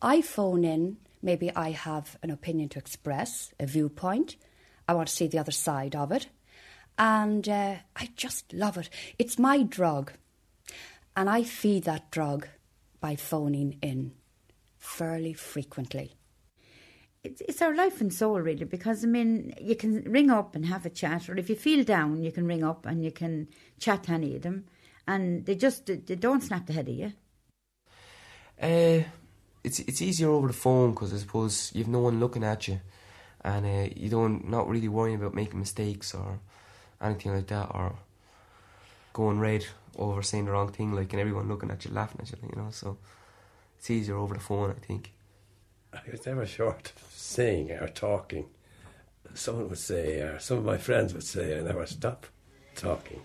I phone in, maybe I have an opinion to express, a viewpoint. I want to see the other side of it. And I just love it. It's my drug. And I feed that drug by phoning in fairly frequently. It's our life and soul, really, because, I mean, you can ring up and have a chat, or if you feel down, you can ring up and you can chat to any of them, and they don't snap the head of you. It's easier over the phone because I suppose you've no one looking at you, and not really worrying about making mistakes or anything like that, or going red over saying the wrong thing, like, and everyone looking at you, laughing at you, you know. So it's easier over the phone, I think. I was never short of saying or talking. Someone would say, or some of my friends would say, I never stop talking.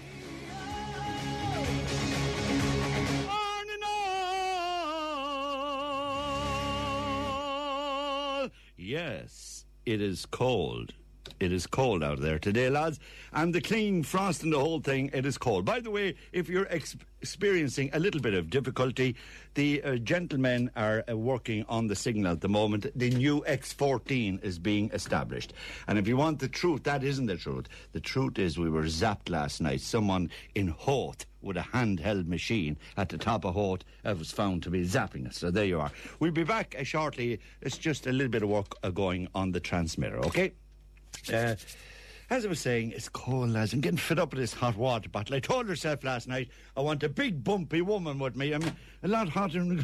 Yes, it is cold. It is cold out there today, lads. And the clean frost and the whole thing, it is cold. By the way, if you're experiencing a little bit of difficulty, the gentlemen are working on the signal at the moment. The new X14 is being established. And if you want the truth, that isn't the truth. The truth is we were zapped last night. Someone in Hoth with a handheld machine at the top of Hoth was found to be zapping us. So there you are. We'll be back shortly. It's just a little bit of work going on the transmitter, OK? As I was saying, it's cold, lads. I'm getting fed up with this hot water bottle. I told herself last night I want a big, bumpy woman with me. I mean, a lot hotter than...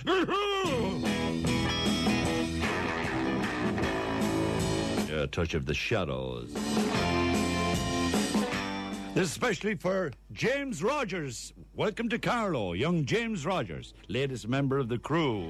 A touch of the shadows. This is especially for James Rogers. Welcome to Carlow, young James Rogers, latest member of the crew.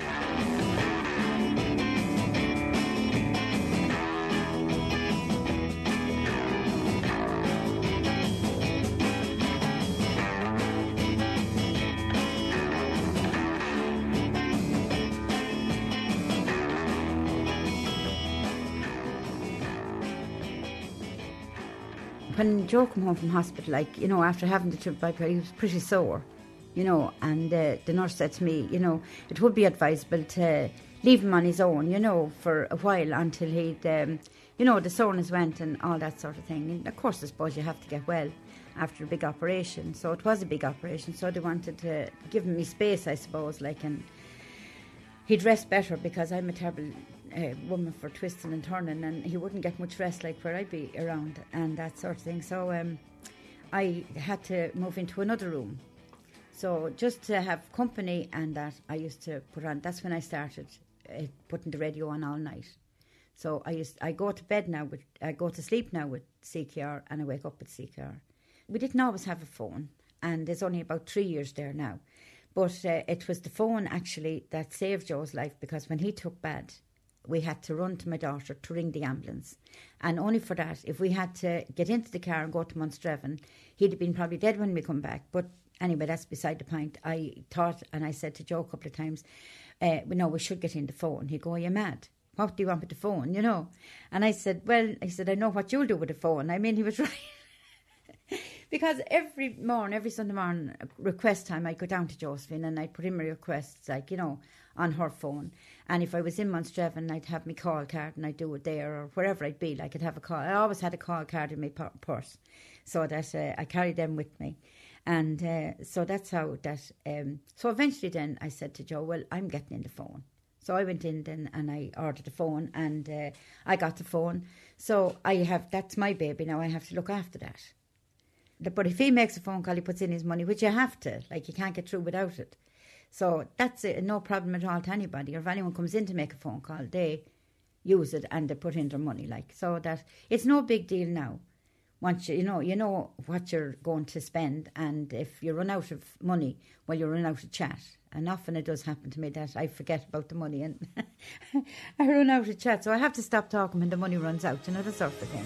When Joe came home from hospital, like, you know, after having the trip back, he was pretty sore, you know, and the nurse said to me, you know, it would be advisable to leave him on his own, you know, for a while until he'd, you know, the soreness went and all that sort of thing. And of course, I suppose you have to get well after a big operation. So it was a big operation, so they wanted to give him his space, I suppose, like, and he'd rest better because I'm a terrible woman for twisting and turning, and he wouldn't get much rest like where I'd be around and that sort of thing. So I had to move into another room. So just to have company and that, I used to put on, that's when I started putting the radio on all night. So I go to bed now, I go to sleep now with CKR and I wake up with CKR. We didn't always have a phone, and there's only about 3 years there now. But it was the phone actually that saved Joe's life, because when he took bad, we had to run to my daughter to ring the ambulance. And only for that, if we had to get into the car and go to Munstreven, he'd have been probably dead when we come back. But anyway, that's beside the point. I thought, and I said to Joe a couple of times, no, we should get in the phone. He'd go, are you mad? What do you want with the phone, you know? And I said, I know what you'll do with the phone. I mean, he was right. Because every Sunday morning, request time, I'd go down to Josephine and I'd put in my requests, like, you know, on her phone. And if I was in Munstreven, I'd have my call card and I'd do it there, or wherever I'd be, like, I'd have a call. I always had a call card in my purse, so that I carried them with me. And so that's how that... so eventually then I said to Joe, well, I'm getting in the phone. So I went in then and I ordered a phone, and I got the phone. So that's my baby now, I have to look after that. But if he makes a phone call, he puts in his money, which you have to. Like, you can't get through without it. So that's no problem at all to anybody. Or if anyone comes in to make a phone call, they use it and they put in their money. Like, so that it's no big deal now. Once you know what you're going to spend, and if you run out of money, well, you run out of chat. And often it does happen to me that I forget about the money and I run out of chat. So I have to stop talking when the money runs out, you know, that sort of thing.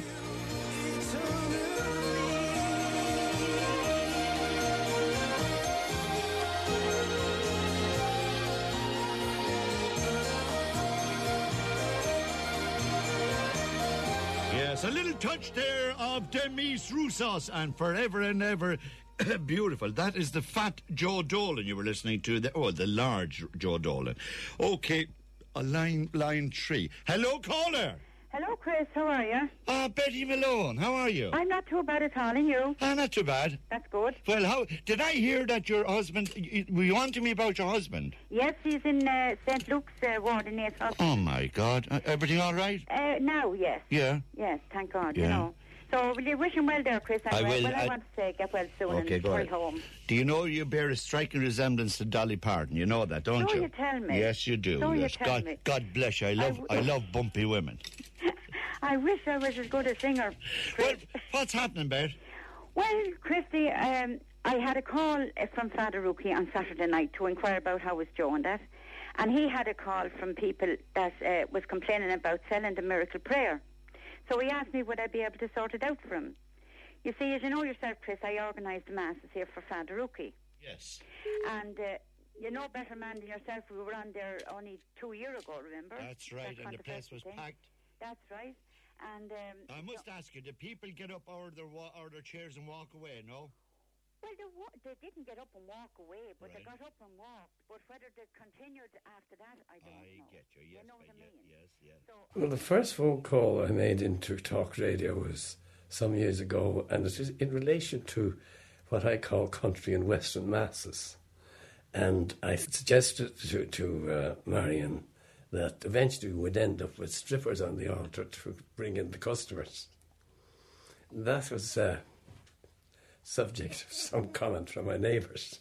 Yes, a little touch there of Demis Roussos and Forever and Ever. Beautiful. That is the fat Joe Dolan you were listening to. The large Joe Dolan. Okay, line 3. Hello, caller. Hello, Chris. How are you? Betty Malone. How are you? I'm not too bad at all, and you? Not too bad. That's good. Well, how did I hear that your husband? Were you on to me about your husband? Yes, he's in St. Luke's ward in 8th Hospital. Oh my God! Everything all right? Now, yes. Yeah. Yes, thank God. Yeah. You know. So, will you wish him well there, Chris? I will. Well, I want to say get well soon and go hurry ahead. home. Do you know you bear a striking resemblance to Dolly Parton? You know that, don't So you? you tell me. Yes, you do. So you yes. tell me. God bless you. I love bumpy women. I wish I was as good a singer, Well, Chris. what's happening, Bet? Well, Christy, I had a call from Father Rookie on Saturday night to inquire about how was Joe and that. And he had a call from people that was complaining about selling the miracle prayer. So he asked me would I be able to sort it out for him. You see, as you know yourself, Chris, I organised the masses here for Father Rookie. Yes. And you know better man than yourself, we were on there only 2 years ago, remember? That's right, and the place was packed. That's right. And I must ask you, did people get up out of their chairs and walk away, no? Well, they didn't get up and walk away, but they Right. got up and walked. But whether they continued after that, I don't know. I get you, yes. You know what I mean? Yes. So, Well, the first phone call I made into talk radio was some years ago, and it is in relation to what I call country and western masses. And I suggested to Marion that eventually we would end up with strippers on the altar to bring in the customers. That was subject of some comment from my neighbours.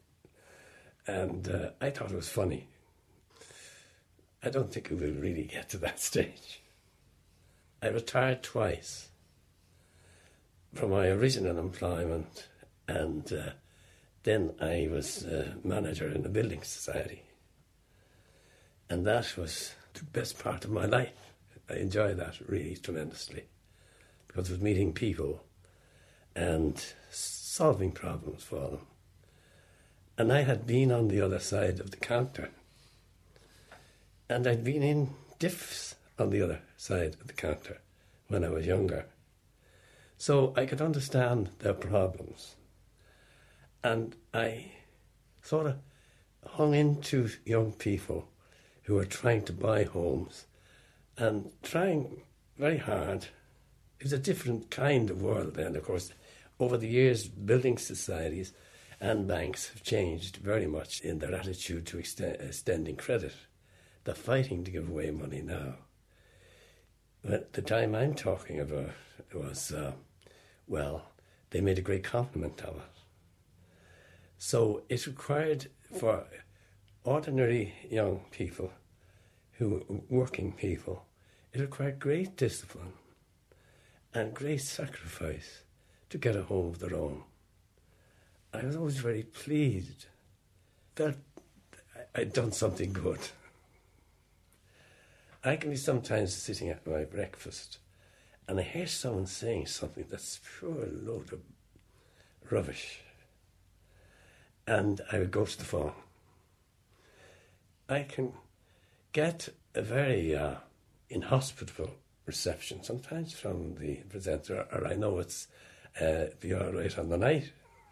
And I thought it was funny. I don't think we will really get to that stage. I retired twice from my original employment, and then I was manager in a building society. And that was the best part of my life. I enjoyed that really tremendously, because it was meeting people and solving problems for them. And I had been on the other side of the counter, and I'd been in diffs on the other side of the counter when I was younger. So I could understand their problems. And I sort of hung into young people who were trying to buy homes and trying very hard. It was a different kind of world then, of course. Over the years, building societies and banks have changed very much in their attitude to extending credit. They're fighting to give away money now. But the time I'm talking about was, they made a great compliment of it. So it required for ordinary young people, working people, it required great discipline and great sacrifice to get a home of their own. I was always very pleased, felt I'd done something good. I can be sometimes sitting at my breakfast and I hear someone saying something that's pure load of rubbish. And I would go to the phone. I can get a very inhospitable reception, sometimes from the presenter, or I know it's be all right on the night.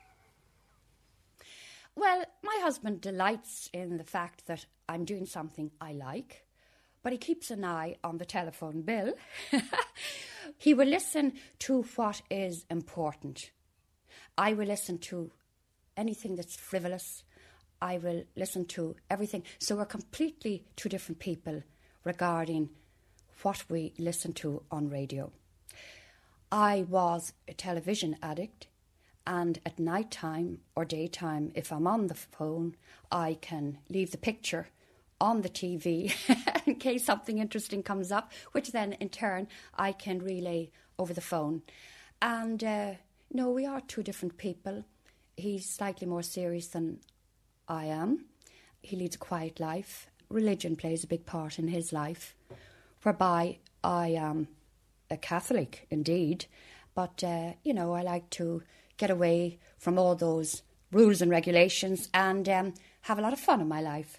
Well, my husband delights in the fact that I'm doing something I like, but he keeps an eye on the telephone bill. He will listen to what is important. I will listen to anything that's frivolous. I will listen to everything. So we're completely two different people regarding what we listen to on radio. I was a television addict, and at night time or daytime, if I'm on the phone, I can leave the picture on the TV in case something interesting comes up, which then in turn I can relay over the phone. And no, we are two different people. He's slightly more serious than I am. He leads a quiet life. Religion plays a big part in his life, whereby I am a Catholic indeed, but I like to get away from all those rules and regulations and have a lot of fun in my life.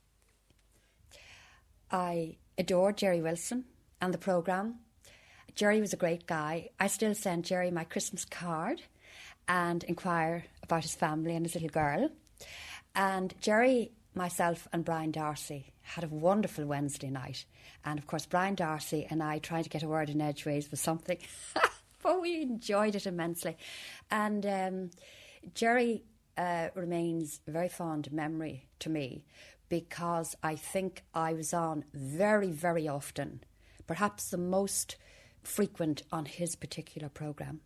I adore Jerry Wilson and the programme. Jerry was a great guy. I still send Jerry my Christmas card, and inquire about his family and his little girl. And Jerry, myself and Brian Darcy had a wonderful Wednesday night. And of course, Brian Darcy and I trying to get a word in edgeways was something, but we enjoyed it immensely. And Jerry remains a very fond memory to me, because I think I was on very, very often, perhaps the most frequent on his particular programme.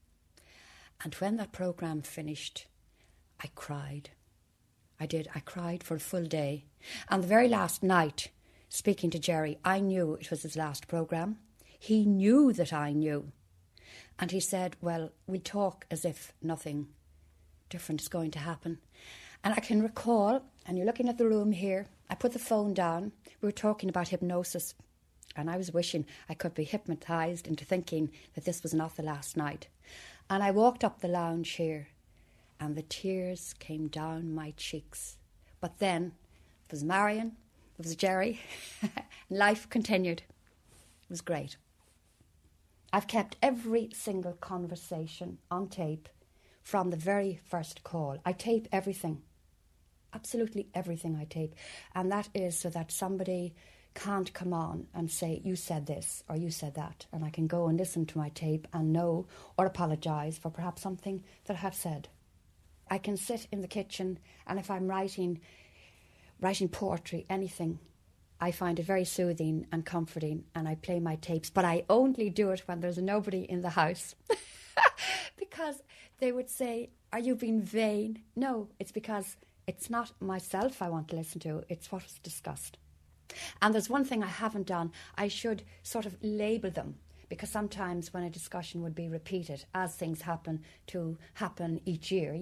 And when that programme finished, I cried. I did. I cried for a full day. And the very last night, speaking to Jerry, I knew it was his last programme. He knew that I knew. And he said, well, we'll talk as if nothing different is going to happen. And I can recall, and you're looking at the room here, I put the phone down. We were talking about hypnosis. And I was wishing I could be hypnotised into thinking that this was not the last night. And I walked up the lounge here, and the tears came down my cheeks. But then, there was Marion, there was Jerry. Life continued. It was great. I've kept every single conversation on tape from the very first call. I tape everything. Absolutely everything I tape. And that is so that somebody can't come on and say, you said this or you said that. And I can go and listen to my tape and know or apologise for perhaps something that I have said. I can sit in the kitchen, and if I'm writing poetry, anything, I find it very soothing and comforting, and I play my tapes. But I only do it when there's nobody in the house. Because they would say, are you being vain? No, it's because it's not myself I want to listen to, it's what was discussed. And there's one thing I haven't done. I should sort of label them, because sometimes when a discussion would be repeated, as things happen each year,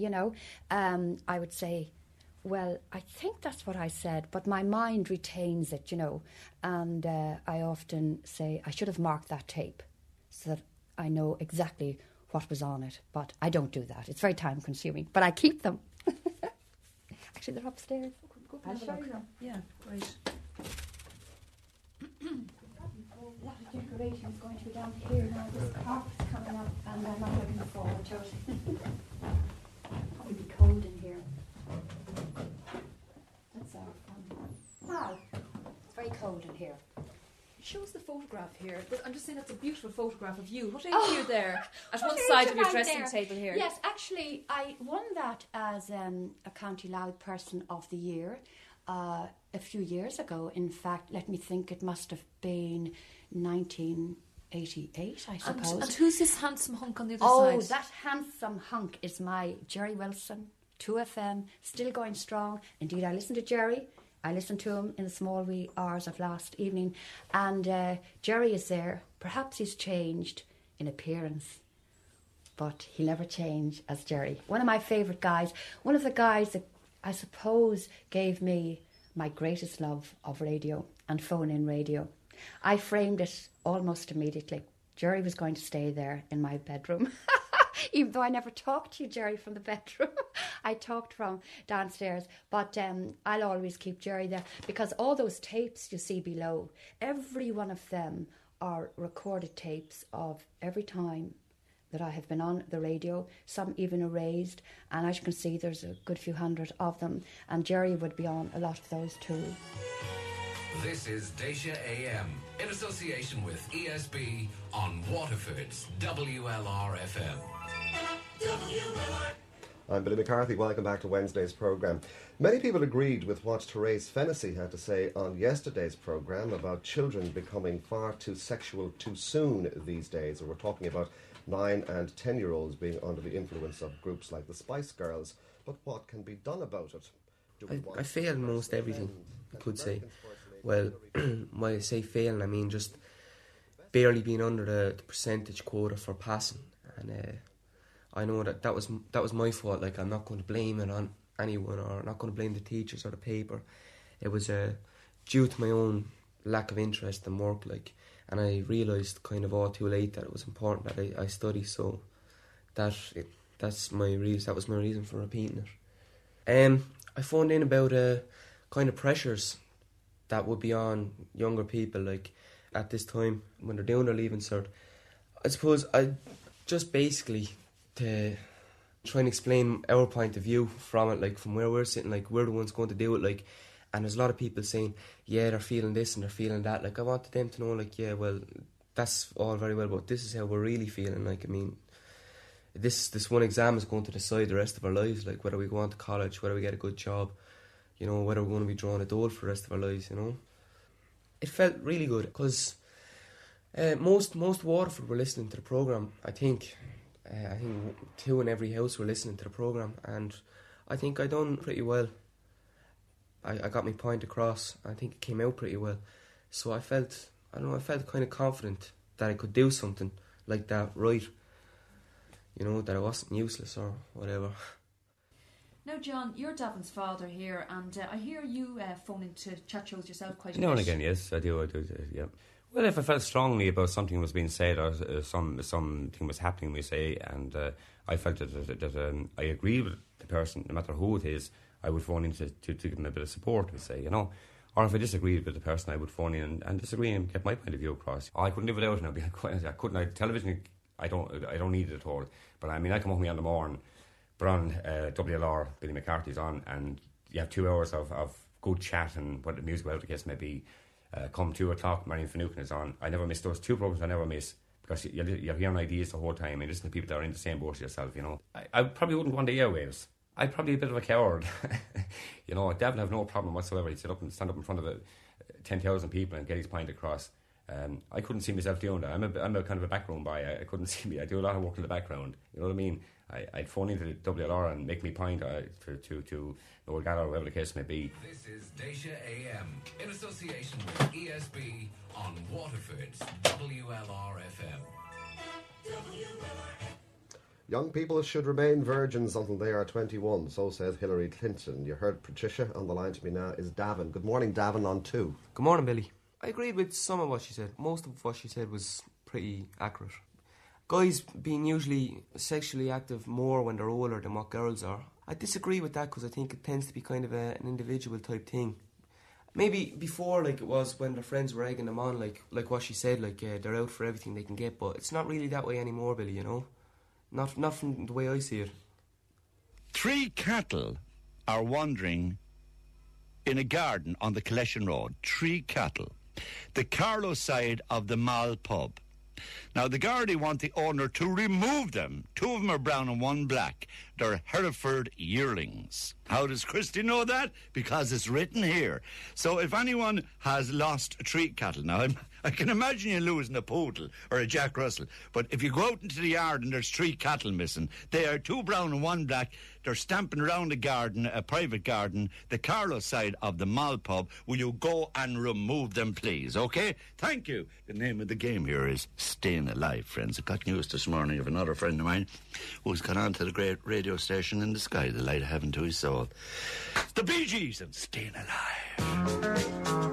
I would say, well, I think that's what I said, but my mind retains it, and I often say I should have marked that tape so that I know exactly what was on it, but I don't do that. It's very time consuming, but I keep them. Actually, they're upstairs. I'll show you them. Yeah, great. A lot of decorations going to be down here now. This carpet's coming up, and I'm not looking forward to it. Probably be cold in here. That's our fun. Wow, it's very cold in here. Show us the photograph here. I'm just saying that's a beautiful photograph of you. What age are you there? At one side of your dressing table here. Yes, actually, I won that as a County Louth Person of the Year a few years ago. In fact, let me think, it must have been 1988, I suppose. And who's this handsome hunk on the other side? Oh, that handsome hunk is my Jerry Wilson, 2FM, still going strong. Indeed, I listen to Jerry. I listened to him in the small wee hours of last evening, and Jerry is there. Perhaps he's changed in appearance, but he'll never change as Jerry. One of my favourite guys, one of the guys that I suppose gave me my greatest love of radio and phone-in radio. I framed it almost immediately. Jerry was going to stay there in my bedroom. Even though I never talked to you, Jerry, from the bedroom. I talked from downstairs. But I'll always keep Jerry there, because all those tapes you see below, every one of them are recorded tapes of every time that I have been on the radio, some even erased. And as you can see, there's a good few hundred of them. And Jerry would be on a lot of those too. This is Dacia AM, in association with ESB on Waterford's WLR-FM. I'm Billy McCarthy. Welcome back to Wednesday's programme. Many people agreed with what Therese Fennessy had to say on yesterday's programme about children becoming far too sexual too soon these days. And we're talking about 9 and 10-year-olds being under the influence of groups like the Spice Girls. But what can be done about it? I fail most everything, I could say. Well, when I say failing, I mean just barely being under the percentage quota for passing. And I know that was my fault. Like, I'm not going to blame it on anyone, or not going to blame the teachers or the paper. It was due to my own lack of interest in work, like, and I realised kind of all too late that it was important that I study. So that's my reason. That was my reason for repeating it. I phoned in about kind of pressures that would be on younger people, like at this time when they're doing their Leaving Cert. I suppose I just basically to try and explain our point of view from it, like from where we're sitting, like we're the ones going to do it, like. And there's a lot of people saying, yeah, they're feeling this and they're feeling that. Like, I wanted them to know, like, yeah, well, that's all very well, but this is how we're really feeling. Like, I mean, this one exam is going to decide the rest of our lives, like whether we go on to college, whether we get a good job, you know, whether we're going to be drawing a dole for the rest of our lives, you know. It felt really good because most Waterford were listening to the programme. I think 2 in every house were listening to the programme, and I think I done pretty well. I got my point across. I think it came out pretty well. So I felt kind of confident that I could do something like that right. You know, that I wasn't useless or whatever. Now, John, you're Davin's father here, and I hear you phoning to chat shows yourself quite a bit. Now and again, yes, I do, yeah. Well, if I felt strongly about something was being said or something was happening, we say, and I felt that I agreed with the person, no matter who it is, I would phone in to give them a bit of support, we say, you know. Or if I disagreed with the person, I would phone in and disagree and get my point of view across. I couldn't live without it. Television, I don't need it at all. But I mean, I come home here in the morning, but on WLR, Billy McCarthy's on, and you have 2 hours of good chat and what the music, whatever the case may be. Come 2 o'clock, Marion Finucane is on. I never miss those 2 programs. I never miss, because you're hearing ideas the whole time and listening to people that are in the same boat as yourself, you know. I probably wouldn't want the airwaves. I'm probably a bit of a coward. You know, Dad would have no problem whatsoever. He'd stand up in front of 10,000 people and get his point across. I couldn't see myself doing that. I'm a kind of a background boy. I couldn't see me. I do a lot of work in the background. You know what I mean? I'd phone into the WLR and make me point to Noel Gallagher, whatever the case may be. This is Dacia AM in association with ESB on Waterford's WLR FM. Young people should remain virgins until they are 21, so said Hillary Clinton. You heard Patricia. On the line to me now is Davin. Good morning, Davin, on 2. Good morning, Billy. I agreed with some of what she said. Most of what she said was pretty accurate. Guys being usually sexually active more when they're older than what girls are. I disagree with that because I think it tends to be kind of an individual type thing. Maybe before, like it was when their friends were egging them on, like what she said, like they're out for everything they can get, but it's not really that way anymore, Billy, you know? Not from the way I see it. 3 cattle are wandering in a garden on the Collection Road. 3 cattle. The Carlow side of the Mall pub. Now, the Gardaí want the owner to remove them. 2 of them are brown and 1 black. They're Hereford yearlings. How does Christy know that? Because it's written here. So if anyone has lost 3 cattle, now I can imagine you losing a poodle or a Jack Russell, but if you go out into the yard and there's 3 cattle missing, they are 2 brown and 1 black. They're stamping around a garden, a private garden, the Carlow side of the Mall pub. Will you go and remove them, please? Okay? Thank you. The name of the game here is Staying Alive, friends. I got news this morning of another friend of mine who's gone on to the great radio station in the sky, the light of heaven to his soul. It's the Bee Gees and Staying Alive.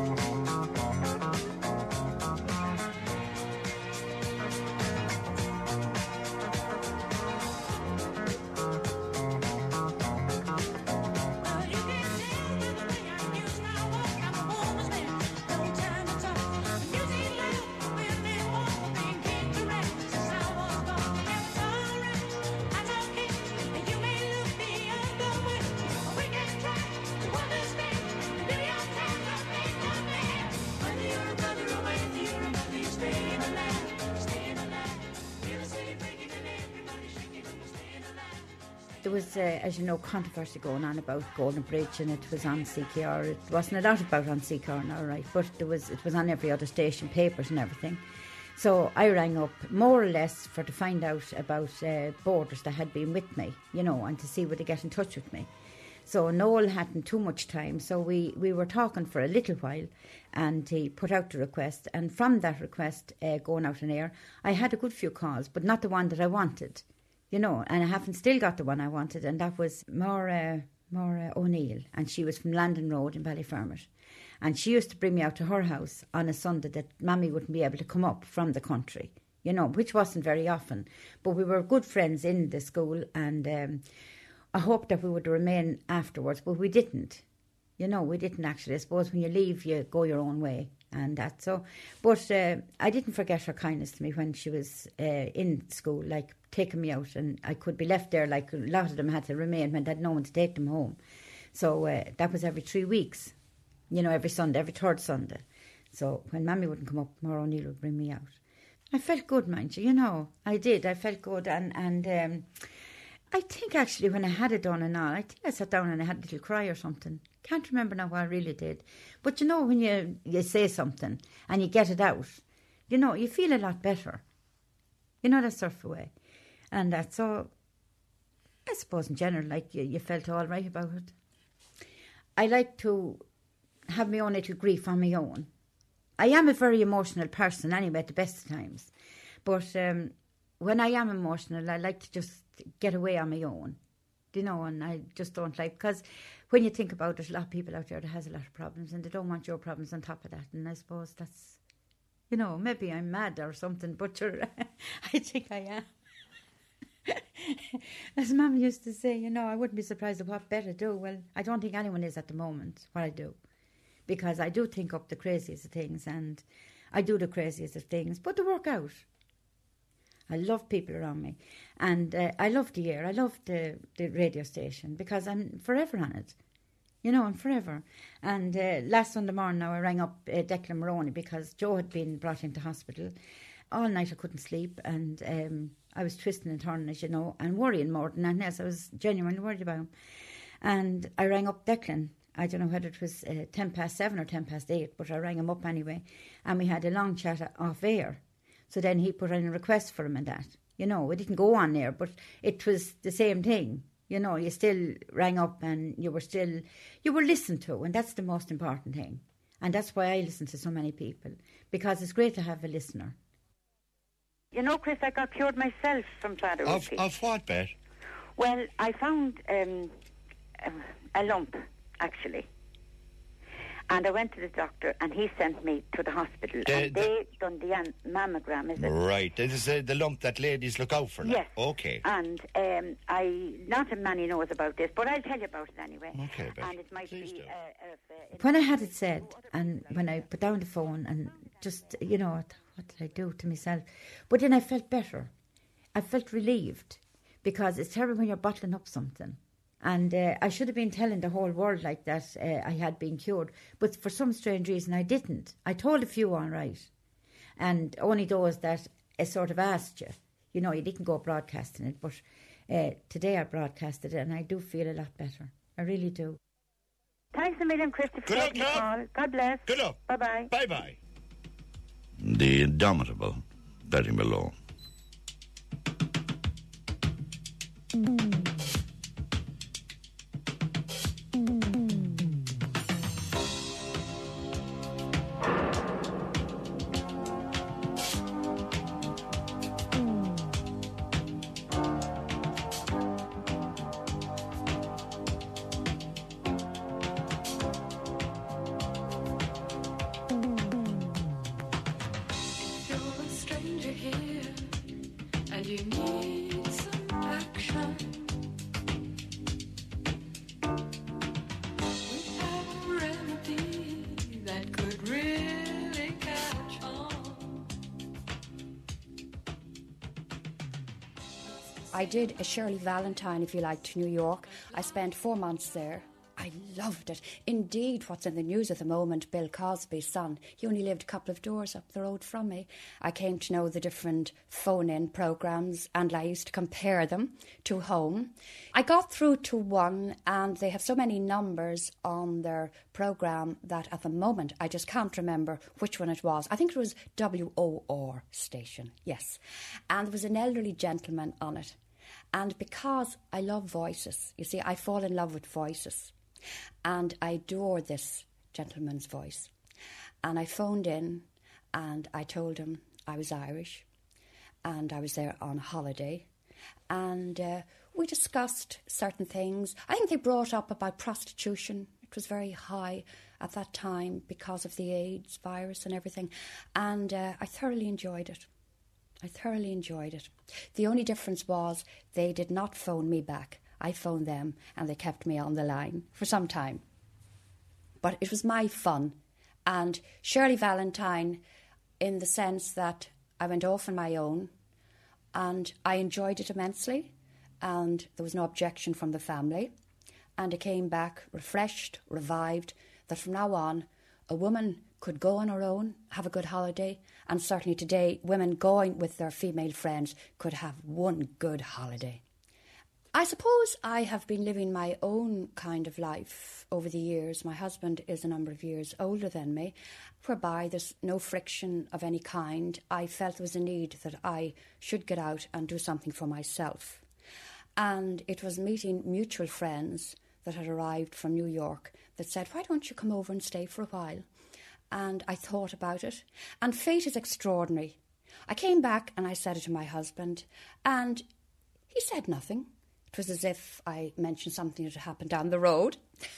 There was, as you know, controversy going on about Golden Bridge, and it was on CKR. It wasn't a lot about on CKR now, right? But it was on every other station, papers and everything. So I rang up more or less to find out about boarders that had been with me, you know, and to see would they get in touch with me. So Noel hadn't too much time, so we were talking for a little while, and he put out the request. And from that request going out on air, I had a good few calls, but not the one that I wanted. You know, and I haven't still got the one I wanted, and that was Maura O'Neill, and she was from Landon Road in Ballyfermot. And she used to bring me out to her house on a Sunday that Mammy wouldn't be able to come up from the country, you know, which wasn't very often. But we were good friends in the school, and I hoped that we would remain afterwards, but we didn't. You know, we didn't actually. I suppose when you leave, you go your own way and that. So, but I didn't forget her kindness to me when she was in school, like taking me out, and I could be left there. Like a lot of them had to remain when they had no one to take them home. So that was every 3 weeks. You know, every Sunday, every third Sunday. So when Mammy wouldn't come up, Maura O'Neill would bring me out. I felt good, mind you. You know, I did. I felt good, and I think actually when I had it done and all, I think I sat down and I had a little cry or something. Can't remember now what I really did. But you know, when you say something and you get it out, you know, you feel a lot better. You know, that sort of way. And that's so, I suppose in general, like you felt all right about it. I like to have my own little grief on my own. I am a very emotional person anyway at the best of times. But when I am emotional, I like to just get away on my own. You know, and I just don't like, because when you think about it, there's a lot of people out there that has a lot of problems and they don't want your problems on top of that. And I suppose that's, you know, maybe I'm mad or something, but I think I am. As Mum used to say, you know, I wouldn't be surprised at what better do. Well, I don't think anyone is at the moment, what I do. Because I do think up the craziest of things and I do the craziest of things, but they work out. I love people around me. And I love the air. I love the radio station because I'm forever on it. You know, I'm forever. And last Sunday morning now I rang up Declan Maroney because Joe had been brought into hospital. All night I couldn't sleep and I was twisting and turning, as you know, and worrying more than anything else. I was genuinely worried about him. And I rang up Declan. I don't know whether it was 7:10 or 8:10, but I rang him up anyway. And we had a long chat off air. So then he put in a request for him and that. You know, it didn't go on there, but it was the same thing. You know, you still rang up and you were listened to, and that's the most important thing. And that's why I listen to so many people, because it's great to have a listener. You know, Chris, I got cured myself from bladder. Of what, Bet? Well, I found a lump, actually. And I went to the doctor and he sent me to the hospital. And they done the mammogram, is it? Right. This is the lump that ladies look out for now. Yes. Okay. And not many knows about this, but I'll tell you about it anyway. Okay, Bet. And it might be... when I had it said, and when I put down the phone and just, you know, what did I do to myself? But then I felt better. I felt relieved because it's terrible when you're bottling up something. And I should have been telling the whole world like that I had been cured. But for some strange reason, I didn't. I told a few all right. And only those that sort of asked you. You know, you didn't go broadcasting it. But today I broadcasted it and I do feel a lot better. I really do. Thanks a million, Christopher. Good luck, Carl. God bless. Good luck. Bye-bye. Bye-bye. The indomitable Betty Malone. I did a Shirley Valentine, if you like, to New York. I spent 4 months there. I loved it. Indeed, what's in the news at the moment, Bill Cosby's son, he only lived a couple of doors up the road from me. I came to know the different phone-in programmes and I used to compare them to home. I got through to one and they have so many numbers on their programme that at the moment I just can't remember which one it was. I think it was WOR station, yes. And there was an elderly gentleman on it. And because I love voices, you see, I fall in love with voices. And I adore this gentleman's voice. And I phoned in and I told him I was Irish and I was there on holiday. And we discussed certain things. I think they brought up about prostitution. It was very high at that time because of the AIDS virus and everything. And I thoroughly enjoyed it. The only difference was they did not phone me back. I phoned them and they kept me on the line for some time. but it was my fun. And Shirley Valentine, in the sense that I went off on my own and I enjoyed it immensely, and there was no objection from the family. And I came back refreshed, revived, that from now on a woman could go on her own, have a good holiday, and certainly today women going with their female friends could have one good holiday. I suppose I have been living my own kind of life over the years. My husband is a number of years older than me, whereby there's no friction of any kind. I felt there was a need that I should get out and do something for myself. And it was meeting mutual friends that had arrived from New York that said, why don't you come over and stay for a while? And I thought about it. And fate is extraordinary. I came back and I said it to my husband, and he said nothing. It was as if I mentioned something that had happened down the road.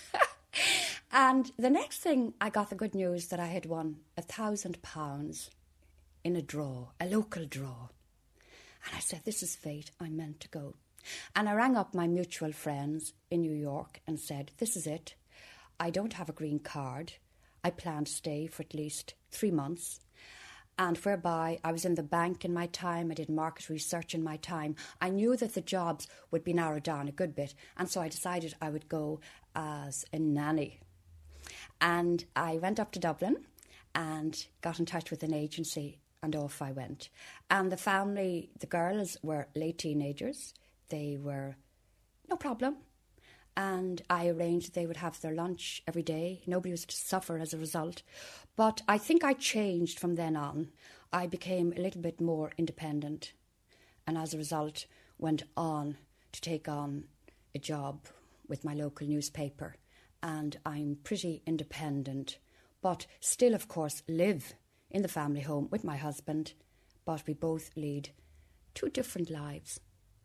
And the next thing, I got the good news that I had won £1,000 in a draw, a local draw. And I said, this is fate, I'm meant to go. And I rang up my mutual friends in New York and said, this is it. I don't have a green card. I plan to stay for at least 3 months. And whereby I was in the bank in my time, I did market research in my time. I knew that the jobs would be narrowed down a good bit, and so I decided I would go as a nanny. And I went up to Dublin and got in touch with an agency, and off I went. And the family, the girls were late teenagers. They were no problem. And I arranged they would have their lunch every day. Nobody was to suffer as a result. But I think I changed from then on. I became a little bit more independent, and as a result went on to take on a job with my local newspaper. And I'm pretty independent, but still, of course, live in the family home with my husband, but we both lead 2 different lives.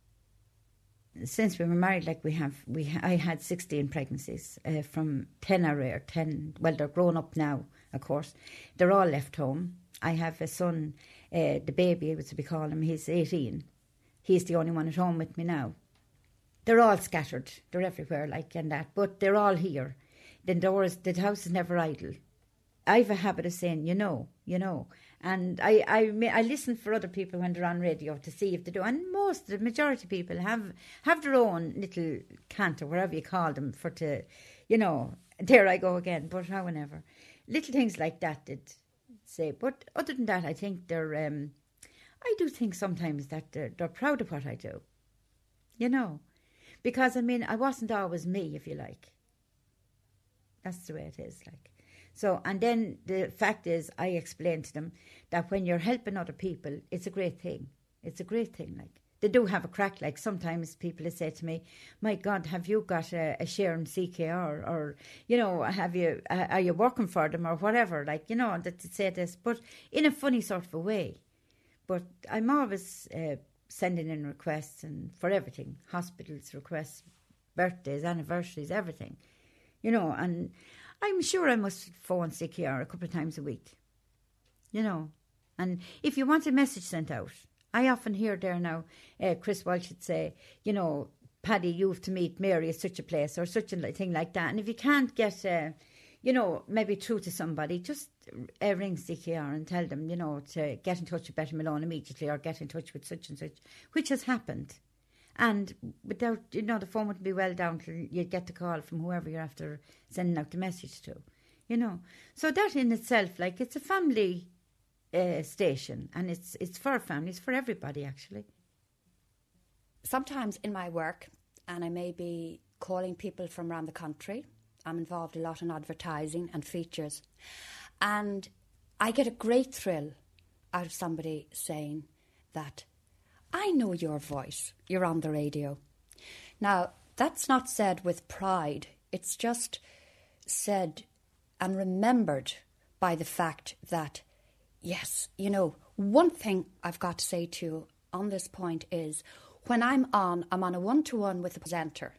Since we were married, like I had 16 pregnancies. From 10 are rare. 10, well, they're grown up now, of course. They're all left home. I have a son, the baby, as we call him. He's 18. He's the only one at home with me now. They're all scattered. They're everywhere, like and that. But they're all here. The house is never idle. I have a habit of saying, you know. And I listen for other people when they're on radio to see if they do. And the majority of people have their own little cant or whatever you call them for to, there I go again, but however. Little things like that did say. But other than that, I think I do think sometimes that they're proud of what I do. Because, I wasn't always me, if you like. That's the way it is, like. So, and then the fact is, I explained to them that when you're helping other people, it's a great thing. It's a great thing, like. They do have a crack, like sometimes people say to me, my God, have you got a share in CKR? Or, are you working for them or whatever? Like, that to say this, but in a funny sort of a way. But I'm always sending in requests and for everything, hospitals, requests, birthdays, anniversaries, everything, and I'm sure I must phone CKR a couple of times a week, and if you want a message sent out, I often hear there now, Chris Walsh would say, Paddy, you have to meet Mary at such a place or such a thing like that. And if you can't get, maybe through to somebody, just ring CKR and tell them, to get in touch with Betty Malone immediately or get in touch with such and such, which has happened. And without, the phone wouldn't be well down till you get the call from whoever you're after sending out the message to, So that in itself, like, it's a family station, and it's for families, for everybody, actually. Sometimes in my work, and I may be calling people from around the country, I'm involved a lot in advertising and features, and I get a great thrill out of somebody saying that, I know your voice, you're on the radio. Now, that's not said with pride, it's just said and remembered by the fact that, yes, one thing I've got to say to you on this point is, when I'm on a one-to-one with the presenter.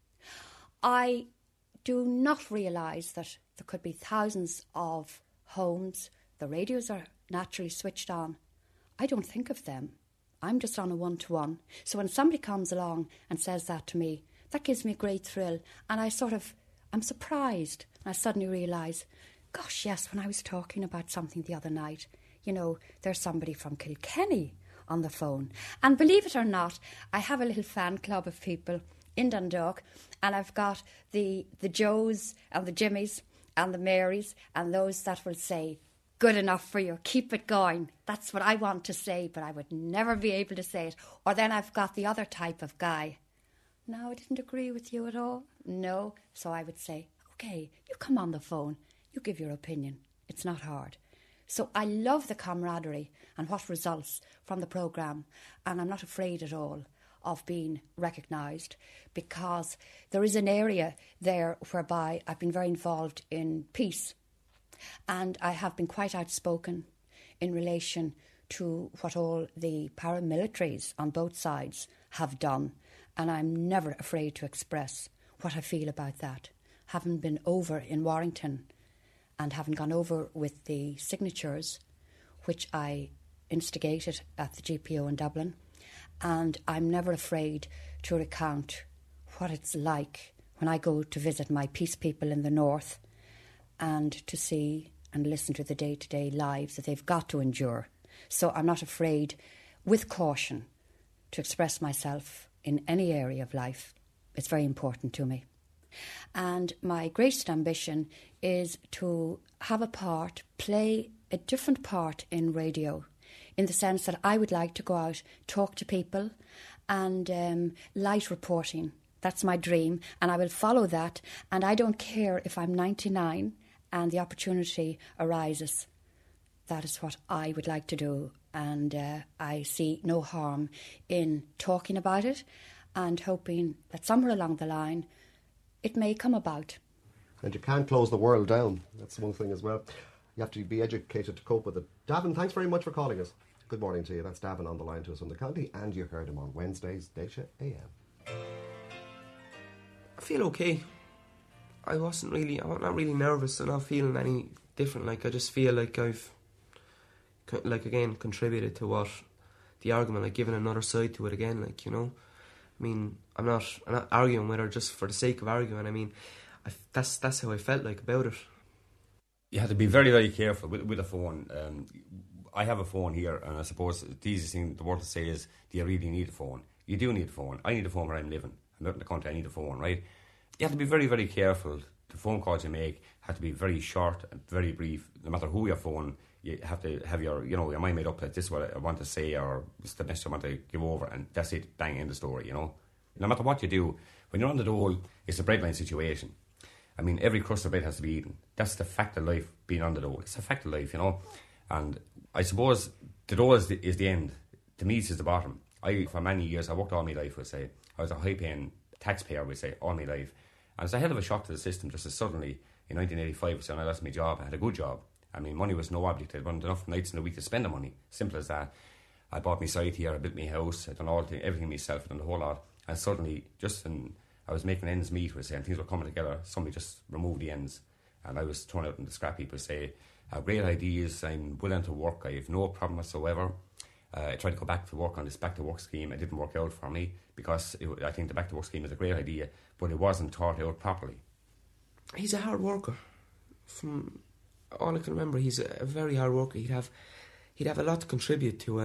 I do not realise that there could be thousands of homes. The radios are naturally switched on. I don't think of them. I'm just on a one-to-one. So when somebody comes along and says that to me, that gives me a great thrill. And I'm surprised. And I suddenly realise, gosh, yes, when I was talking about something the other night, you know, there's somebody from Kilkenny on the phone. And believe it or not, I have a little fan club of people in Dundalk, and I've got the Joes and the Jimmies and the Marys and those that will say, good enough for you, keep it going. That's what I want to say, but I would never be able to say it. Or then I've got the other type of guy. No, I didn't agree with you at all. No. So I would say, OK, you come on the phone, you give your opinion. It's not hard. So I love the camaraderie and what results from the programme, and I'm not afraid at all of being recognised, because there is an area there whereby I've been very involved in peace, and I have been quite outspoken in relation to what all the paramilitaries on both sides have done, and I'm never afraid to express what I feel about that. Having been over in Warrington and having gone over with the signatures, which I instigated at the GPO in Dublin, and I'm never afraid to recount what it's like when I go to visit my peace people in the north and to see and listen to the day-to-day lives that they've got to endure. So I'm not afraid, with caution, to express myself in any area of life. It's very important to me. And my greatest ambition is to have a part, play a different part in radio, in the sense that I would like to go out, talk to people, and light reporting. That's my dream, and I will follow that. And I don't care if I'm 99 and the opportunity arises. That is what I would like to do, and I see no harm in talking about it and hoping that somewhere along the line it may come about. And you can't close the world down. That's one thing as well. You have to be educated to cope with it. Davin, thanks very much for calling us. Good morning to you. That's Davin on the line to us from the county, and you heard him on Wednesdays, Daysha AM. I feel okay. I'm not really nervous. I'm not feeling any different. Like, I just feel like I've, like, again, contributed to what the argument, like, given another side to it again, like, you know. I mean, I'm not arguing with her just for the sake of arguing. I mean, that's how I felt like about it. You have to be very, very careful with a phone. I have a phone here, and I suppose the easiest thing the world to say is, do you really need a phone? You do need a phone. I need a phone where I'm living. I'm out in the country, I need a phone, right? You have to be very, very careful. The phone calls you make have to be very short and very brief. No matter who you're phoning, you have to have your mind made up that this is what I want to say, or this is the message I want to give over, and that's it, bang, in the story, you know. No matter what you do, when you're on the dole, it's a breadline situation. I mean, every crust of bread has to be eaten. That's the fact of life, being on the dole. It's a fact of life, you know. And I suppose the dole is the end. To me, it's the bottom. For many years, I worked all my life, would say. I was a high-paying taxpayer, would say, all my life. And it's a hell of a shock to the system, just as suddenly, in 1985, when I lost my job, I had a good job. I mean, money was no object. I'd run enough nights in the week to spend the money. Simple as that. I bought my site here, I built my house, I'd done everything myself, I'd done the whole lot. And suddenly, I was making ends meet, would say, and things were coming together. Somebody just removed the ends. And I was thrown out in the scrap heap, would say, I have great ideas, I'm willing to work, I have no problem whatsoever. I tried to go back to work on this back to work scheme. It didn't work out for me because I think the back to work scheme is a great idea, but it wasn't thought out properly. He's a hard worker. From all I can remember, he's a very hard worker. He'd have a lot to contribute to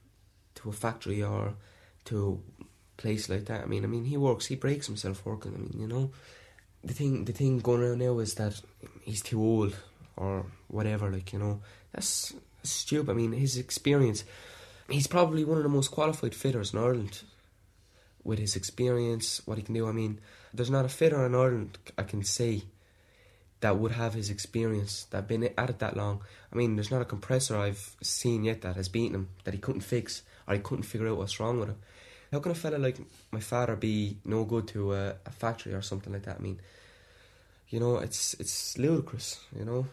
a factory or to a place like that. I mean, he works. He breaks himself working. I mean, you know, the thing going around now is that he's too old or whatever. Like, you know, that's stupid. I mean, his experience. He's probably one of the most qualified fitters in Ireland with his experience, what he can do. I mean, there's not a fitter in Ireland I can say that would have his experience, that been at it that long. I mean, there's not a compressor I've seen yet that has beaten him, that he couldn't fix, or he couldn't figure out what's wrong with him. How can a fella like my father be no good to a factory or something like that? I mean, you know, it's ludicrous, you know.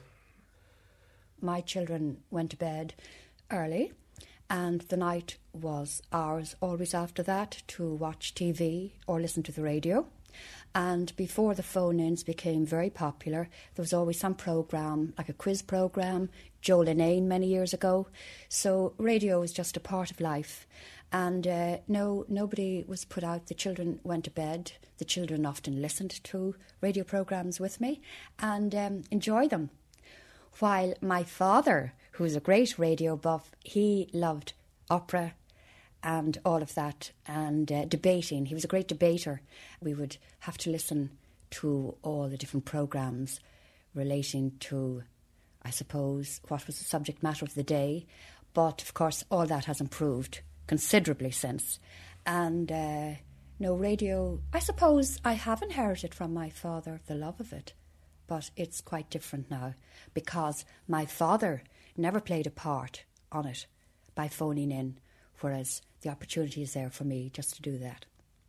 My children went to bed early, and the night was ours always after that to watch TV or listen to the radio. And before the phone-ins became very popular, there was always some programme, like a quiz programme, Joe Linnane many years ago. So radio is just a part of life. And no, nobody was put out. The children went to bed. The children often listened to radio programmes with me and enjoyed them. While my father, who was a great radio buff, he loved opera and all of that, and debating. He was a great debater. We would have to listen to all the different programmes relating to, I suppose, what was the subject matter of the day. But, of course, all that has improved considerably since. And no, radio, I suppose I have inherited from my father the love of it, but it's quite different now because my father never played a part on it by phoning in, whereas the opportunity is there for me just to do that.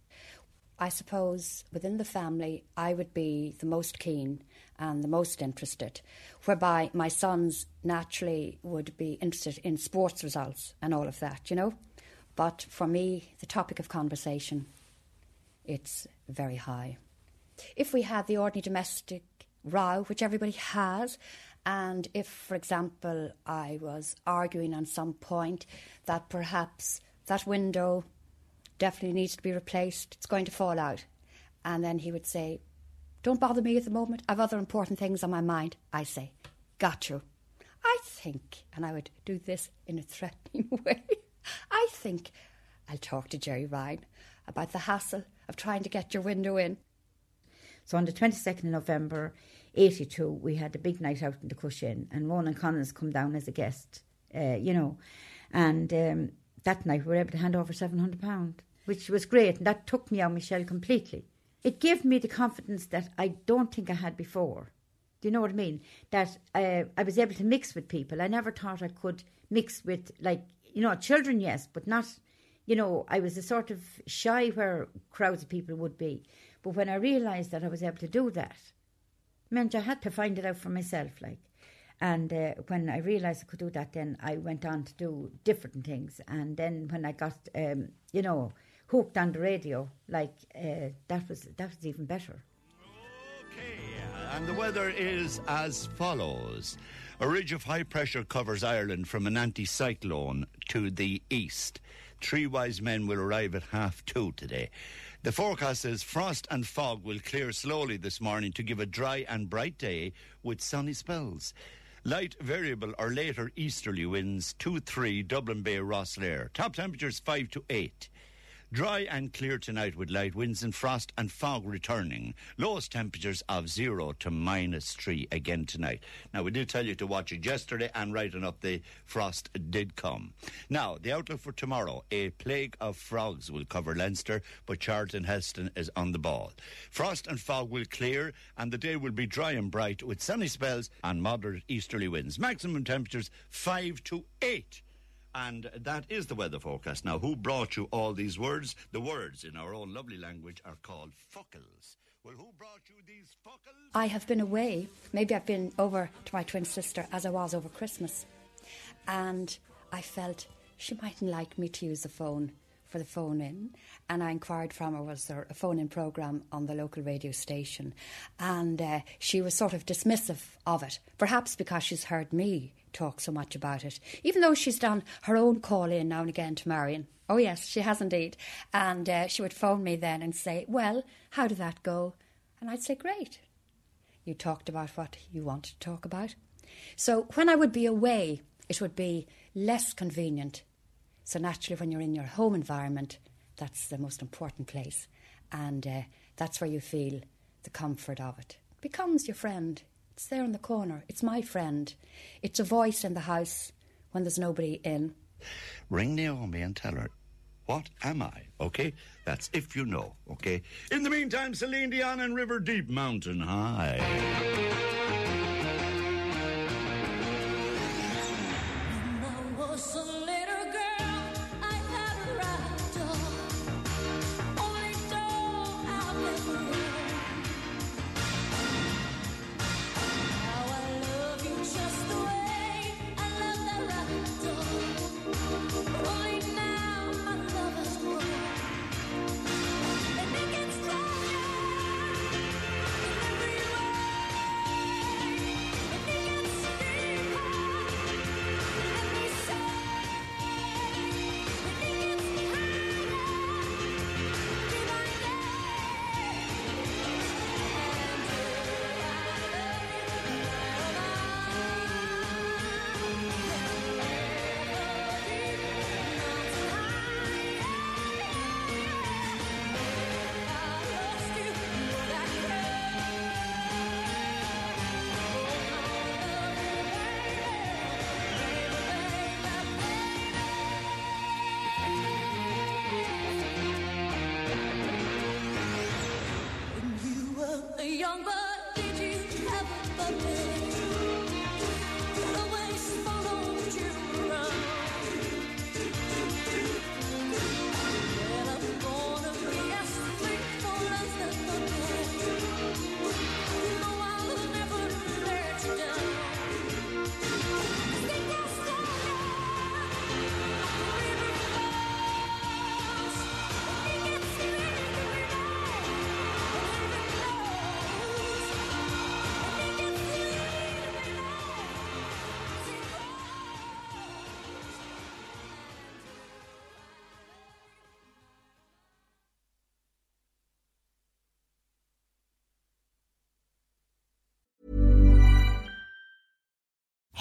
I suppose within the family I would be the most keen and the most interested, whereby my sons naturally would be interested in sports results and all of that, you know. But for me, the topic of conversation, it's very high. If we had the ordinary domestic row, which everybody has, and if, for example, I was arguing on some point that perhaps that window definitely needs to be replaced, it's going to fall out. And then he would say, don't bother me at the moment, I've other important things on my mind. I say, got you. I think, and I would do this in a threatening way, I think I'll talk to Jerry Ryan about the hassle of trying to get your window in. So on the 22nd of November 82, we had a big night out in the Cush Inn, and Ronan Collins come down as a guest, you know. And that night we were able to hand over £700, which was great, and that took me out of my shell completely. It gave me the confidence that I don't think I had before. Do you know what I mean? That I was able to mix with people. I never thought I could mix with, like, you know, children, yes, but not, you know, I was a sort of shy where crowds of people would be. But when I realised that I was able to do that, meant I had to find it out for myself, like. And when I realised I could do that, then I went on to do different things. And then when I got, you know, hooked on the radio, like, that was even better. Okay, and the weather is as follows. A ridge of high pressure covers Ireland from an anticyclone to the east. 3 wise men will arrive at 2:30 today. The forecast says frost and fog will clear slowly this morning to give a dry and bright day with sunny spells. Light variable or later easterly winds 2-3 Dublin Bay Rosslare. Top temperatures 5 to 8. Dry and clear tonight with light winds and frost and fog returning. Lowest temperatures of 0 to -3 again tonight. Now, we did tell you to watch it yesterday, and right enough, the frost did come. Now, the outlook for tomorrow. A plague of frogs will cover Leinster, but Charlton Heston is on the ball. Frost and fog will clear, and the day will be dry and bright with sunny spells and moderate easterly winds. Maximum temperatures 5 to 8. And that is the weather forecast. Now, who brought you all these words? The words in our own lovely language are called fuckles. Well, who brought you these fuckles? I have been away. Maybe I've been over to my twin sister as I was over Christmas. And I felt she mightn't like me to use the phone for the phone-in. And I inquired from her, was there a phone-in programme on the local radio station? And she was sort of dismissive of it, perhaps because she's heard me talk so much about it, even though she's done her own call-in now and again to Marion. Oh yes, she has indeed. And she would phone me then and say, well, how did that go? And I'd say, great. You talked about what you wanted to talk about. So when I would be away, it would be less convenient. So naturally, when you're in your home environment, that's the most important place. And that's where you feel the comfort of it. It becomes your friend. It's there in the corner. It's my friend. It's a voice in the house when there's nobody in. Ring Naomi and tell her, what am I? Okay? That's if you know, okay? In the meantime, Celine Dion and River Deep, Mountain High.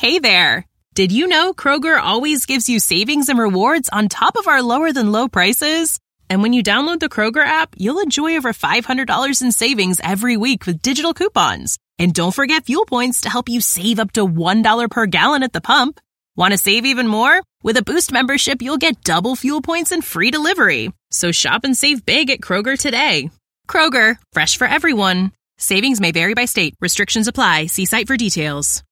Hey there! Did you know Kroger always gives you savings and rewards on top of our lower-than-low prices? And when you download the Kroger app, you'll enjoy over $500 in savings every week with digital coupons. And don't forget fuel points to help you save up to $1 per gallon at the pump. Want to save even more? With a Boost membership, you'll get double fuel points and free delivery. So shop and save big at Kroger today. Kroger, fresh for everyone. Savings may vary by state. Restrictions apply. See site for details.